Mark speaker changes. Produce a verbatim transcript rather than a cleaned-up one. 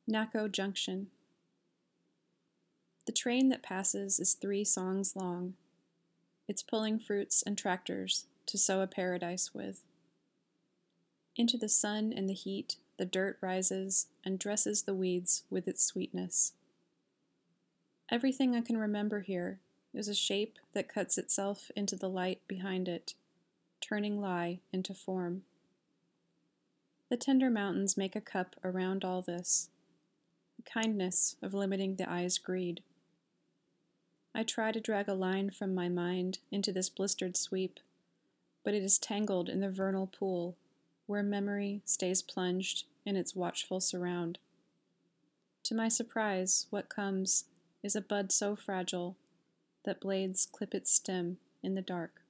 Speaker 1: Naco Junction. The train that passes is three songs long. It's pulling fruits and tractors to sow a paradise with. Into the sun and the heat, the dirt rises and dresses the weeds with its sweetness. Everything I can remember here is a shape that cuts itself into the light behind it, turning lie into form. The tender mountains make a cup around all this, the kindness of limiting the eye's greed. I try to drag a line from my mind into this blistered sweep, but it is tangled in the vernal pool, where memory stays plunged in its watchful surround. To my surprise, what comes is a bud so fragile that blades clip its stem in the dark.